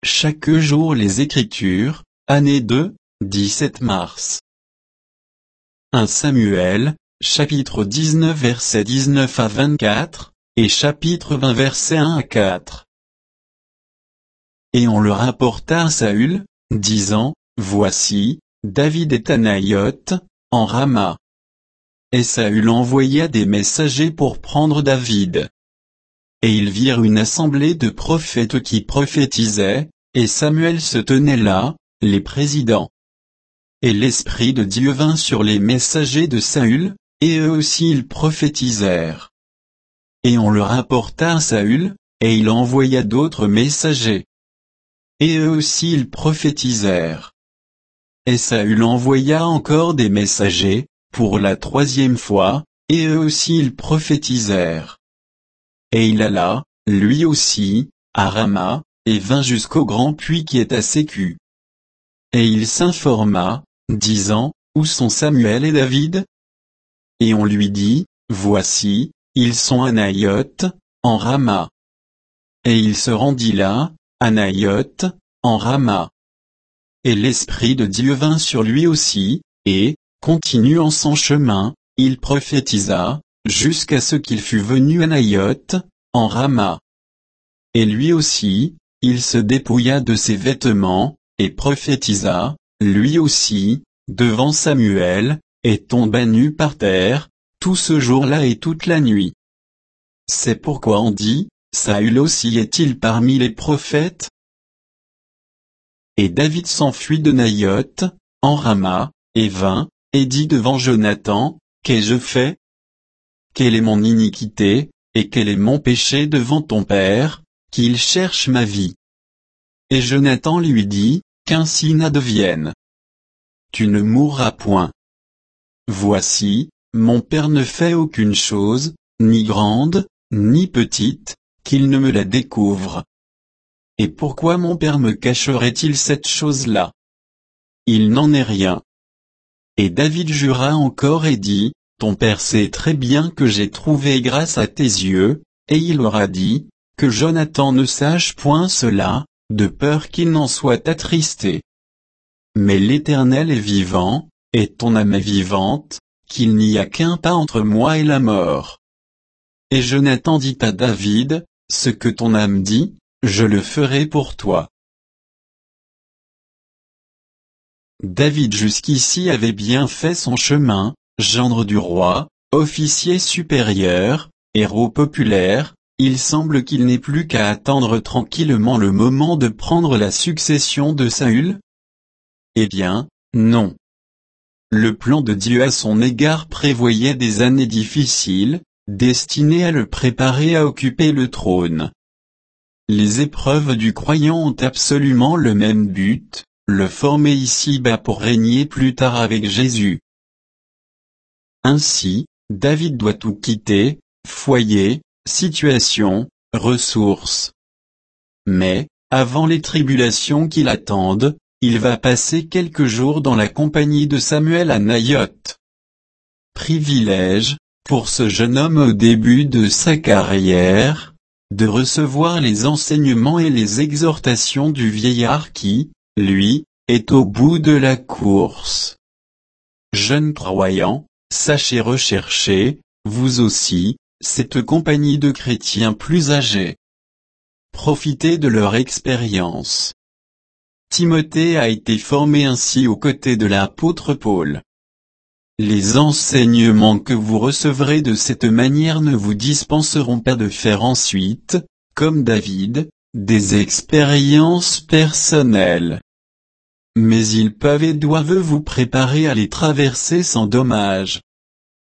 chaque jour les Écritures, année 2, 17 mars. 1 Samuel, chapitre 19 versets 19 à 24, et chapitre 20 versets 1 à 4. Et on le rapporta à Saül, disant, Voici, David est à Naïoth, en Rama. Et Saül envoya des messagers pour prendre David. Et ils virent une assemblée de prophètes qui prophétisaient, et Samuel se tenait là, les présidents. Et l'Esprit de Dieu vint sur les messagers de Saül, et eux aussi ils prophétisèrent. Et on le rapporta à Saül, et il envoya d'autres messagers. Et eux aussi ils prophétisèrent. Et Saül envoya encore des messagers, pour la 3e fois, et eux aussi ils prophétisèrent. Et il alla, lui aussi, à Rama, et vint jusqu'au grand puits qui est à Sécu. Et il s'informa, disant, Où sont Samuel et David? Et on lui dit, Voici, ils sont à Naïoth, en Rama. Et il se rendit là, à Naïoth, en Rama. Et l'Esprit de Dieu vint sur lui aussi, et, continuant son chemin, il prophétisa, jusqu'à ce qu'il fût venu à Naïoth, en Rama. Et lui aussi, il se dépouilla de ses vêtements, et prophétisa, lui aussi, devant Samuel, et tomba nu par terre, tout ce jour-là et toute la nuit. C'est pourquoi on dit, Saül aussi est-il parmi les prophètes? Et David s'enfuit de Naïoth, en Rama, et vint, et dit devant Jonathan, Qu'ai-je fait? Quelle est mon iniquité, et quel est mon péché devant ton père, qu'il cherche ma vie? Et Jonathan lui dit, Qu'ainsi n'advienne. Tu ne mourras point. Voici, mon père ne fait aucune chose, ni grande, ni petite, qu'il ne me la découvre. Et pourquoi mon père me cacherait-il cette chose-là? Il n'en est rien. Et David jura encore et dit, Ton père sait très bien que j'ai trouvé grâce à tes yeux, et il aura dit, que Jonathan ne sache point cela, de peur qu'il n'en soit attristé. Mais l'Éternel est vivant, et ton âme est vivante, qu'il n'y a qu'un pas entre moi et la mort. Et Jonathan dit à David, Ce que ton âme dit, je le ferai pour toi. David jusqu'ici avait bien fait son chemin, gendre du roi, officier supérieur, héros populaire, il semble qu'il n'ait plus qu'à attendre tranquillement le moment de prendre la succession de Saül? Eh bien, non. Le plan de Dieu à son égard prévoyait des années difficiles, destinées à le préparer à occuper le trône. Les épreuves du croyant ont absolument le même but, le former ici-bas pour régner plus tard avec Jésus. Ainsi, David doit tout quitter, foyer, situation, ressources. Mais, avant les tribulations qui l'attendent, il va passer quelques jours dans la compagnie de Samuel à Naïoth. Privilège, pour ce jeune homme au début de sa carrière, de recevoir les enseignements et les exhortations du vieillard qui, lui, est au bout de la course. Jeunes croyants, sachez rechercher, vous aussi, cette compagnie de chrétiens plus âgés. Profitez de leur expérience. Timothée a été formé ainsi aux côtés de l'apôtre Paul. Les enseignements que vous recevrez de cette manière ne vous dispenseront pas de faire ensuite, comme David, des expériences personnelles. Mais ils peuvent et doivent vous préparer à les traverser sans dommage.